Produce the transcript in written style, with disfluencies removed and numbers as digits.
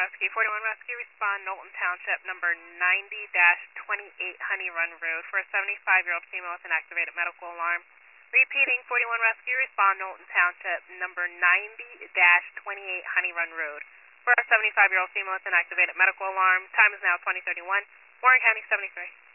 Rescue. 41 Rescue, respond Knowlton Township, number 90-28 Honey Run Road for a 75-year-old female with an activated medical alarm. Repeating, 41 Rescue, respond Knowlton Township, number 90-28 Honey Run Road for a 75-year-old female with an activated medical alarm. Time is now 20:31. Warren County 73.